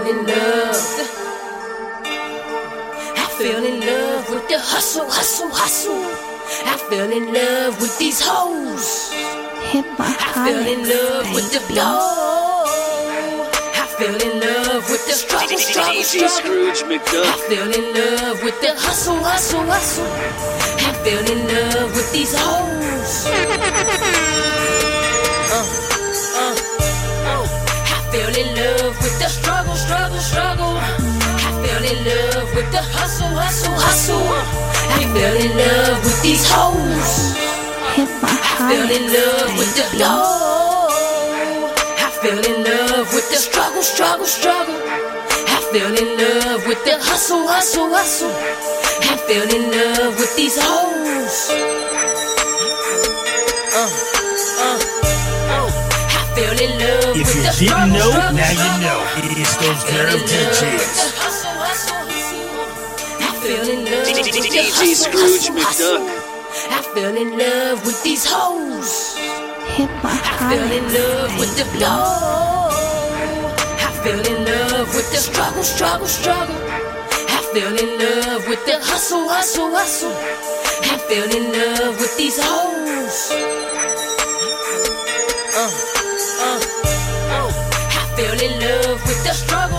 in love. I fell in love with the hustle. I fell in love with these hoes. Hit my I fell in love with the dough. I fell in love with the struggle. Scrooge McDuck. I fell in love with the hustle. I fell in love with these hoes. I fell in love with the struggle. I fell in love with the hustle. I fell in love with these hoes. Hit my I fell in love with the dough. I fell in love with the struggle. I fell in love with the hustle. I fell in love with these hoes. I fell in love If with you the didn't know, struggle. now you know. It's those nerve DJs. I fell in love with the DJ Scrooge McDuck. I fell in love with these hoes. Hit my I fell in love with the blow. I fell in love with the struggle. I fell in love with the hustle. I fell in love with these hoes. I fell in love with the struggle.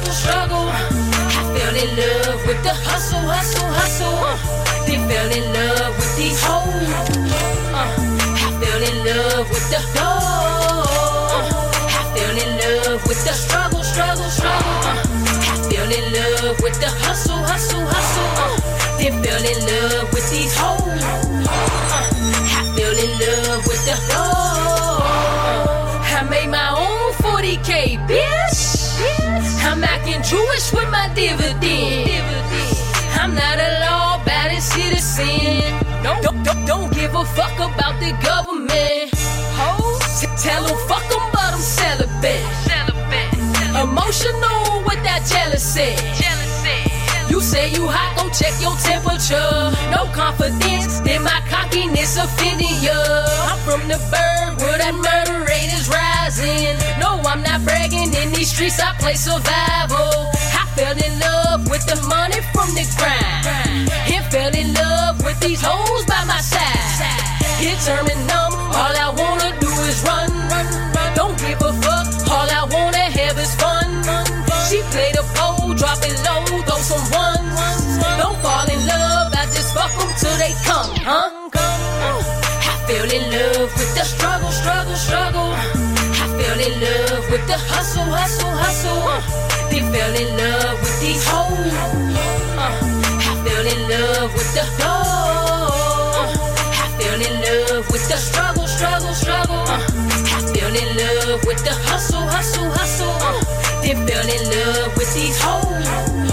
I fell in love with the hustle. They fell in love with these hoes. I fell in love with the dough. I fell in love with the struggle. I fell in love with the hustle. They fell in love with these hoes. I fell in love with the dough. I made my own 40K, bitch. I'm acting Jewish with my dividend. I'm not a law-abiding citizen. Don't give a fuck about the government. Tell them fuck them, but I'm celibate. Emotional without jealousy. You say you hot, go check your temperature. No confidence, then my cockiness offending you. I'm from the bird where that murder rate is rising. No, I'm not bragging, in these streets I play survival. I fell in love with the money from the grind. He fell in love with these hoes by my side. It turned me numb, all I wanna do is run. Don't give a fuck, all I wanna have is fun. She played a pole, drop it low, throw some ones. Don't fall in love, I just fuck them till they come, huh? I fell in love with the struggle. I fell in love with the hustle. They fell in love with these hoes. I fell in love with the dough. I fell in love with the struggle. I fell in love with the hustle. They fell in love with these hoes.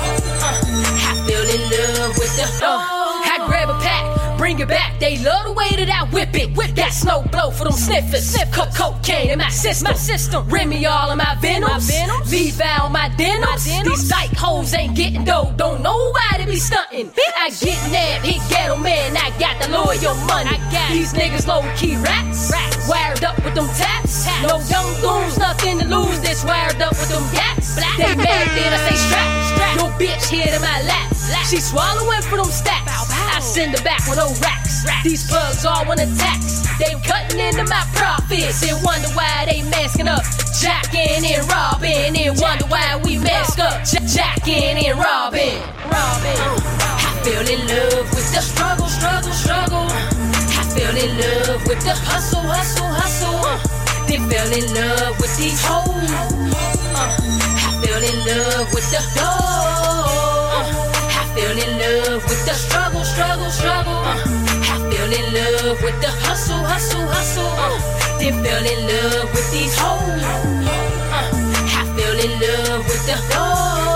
I fell in love with the I grab a pack, bring it back. They love the way that I whip it. That snow blow for them sniffers. Cocaine in my system. Remy all of my venoms. Leave out my denims. These dyke hoes ain't getting dough. Don't know why they be stunting. I get nabbed, hit ghetto man. I got the loyal money. These niggas low key rats. Wired up with them taps. No young goons, nothing to lose. This wired up with them gats. They mad, then I say strap. Your bitch here in my lap. She swallowing for them stacks. I send her back with no racks. These plugs all wanna tax. They cutting into my profits and wonder why they masking up. Jacking and robbing and wonder why we mask up. Jacking and robbing. I fell in love with the struggle. I fell in love with the hustle. They fell in love with these hoes. I fell in love with the dough. I fell in love with the struggle. I fell in love with the hustle. They fell in love with these hoes. I fell in love with the dough.